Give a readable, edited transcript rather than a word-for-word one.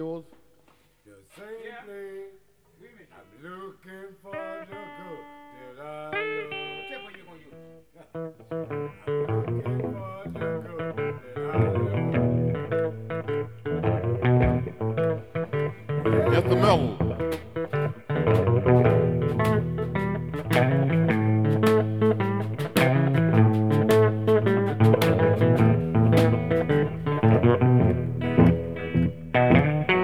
Yours? The same thing. I'm looking for the good that I love. Check what you're gonna use. I'm looking for the good that I love. Mr. Melville.